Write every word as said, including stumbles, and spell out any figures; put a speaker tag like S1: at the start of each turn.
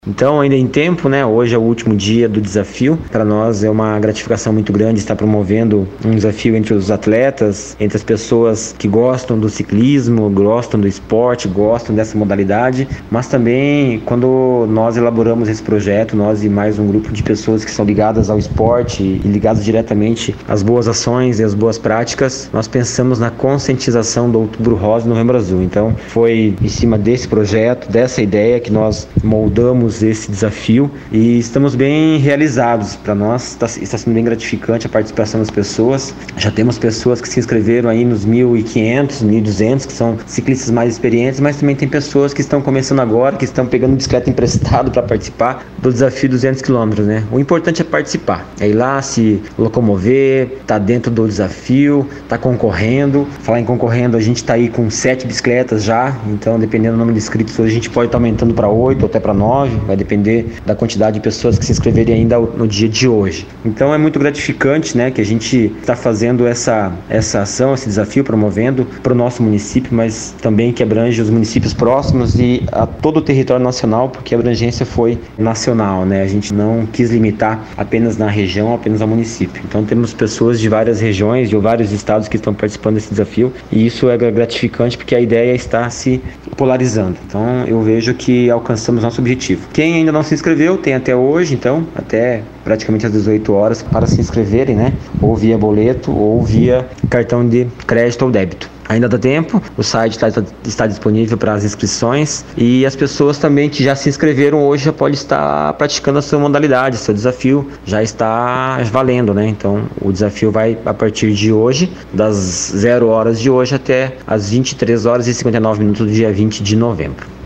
S1: Então, ainda em tempo, né? Hoje é o último dia do desafio. Para nós é uma gratificação muito grande estar promovendo um desafio entre os atletas, entre as pessoas que gostam do ciclismo, gostam do esporte, gostam dessa modalidade, mas também quando nós elaboramos esse projeto, nós e mais um grupo de pessoas que são ligadas ao esporte e ligadas diretamente às boas ações e às boas práticas, nós pensamos na conscientização do Outubro Rosa e Novembro Azul. Então, foi em cima desse projeto, dessa ideia que nós moldamos esse desafio e estamos bem realizados. Para nós está, está sendo bem gratificante a participação das pessoas. Já temos pessoas que se inscreveram aí nos mil e quinhentos, mil e duzentos, que são ciclistas mais experientes, mas também tem pessoas que estão começando agora, que estão pegando bicicleta emprestado para participar do desafio duzentos quilômetros, né? O importante é participar, é ir lá se locomover, tá dentro do desafio, tá concorrendo. Falar em concorrendo, a gente está aí com sete bicicletas já, então dependendo do número de inscritos, hoje a gente pode estar tá aumentando para oito ou até para nove. Vai depender da quantidade de pessoas que se inscreverem ainda no dia de hoje. Então é muito gratificante, né, que a gente está fazendo essa, essa ação, esse desafio, promovendo para o nosso município, mas também que abrange os municípios próximos e a todo o território nacional, porque a abrangência foi nacional, né? A gente não quis limitar apenas na região, apenas ao município. Então temos pessoas de várias regiões, de vários estados que estão participando desse desafio e isso é gratificante porque a ideia está se polarizando. Então eu vejo que alcançamos nosso objetivo. Quem ainda não se inscreveu, tem até hoje, então, até praticamente às dezoito horas para se inscreverem, né? Ou via boleto ou via cartão de crédito ou débito. Ainda dá tempo, o site tá, está disponível para as inscrições e as pessoas também que já se inscreveram hoje já podem estar praticando a sua modalidade, seu desafio já está valendo, né? Então o desafio vai a partir de hoje, das zero horas de hoje até as vinte e três horas e cinquenta e nove minutos do dia vinte de novembro.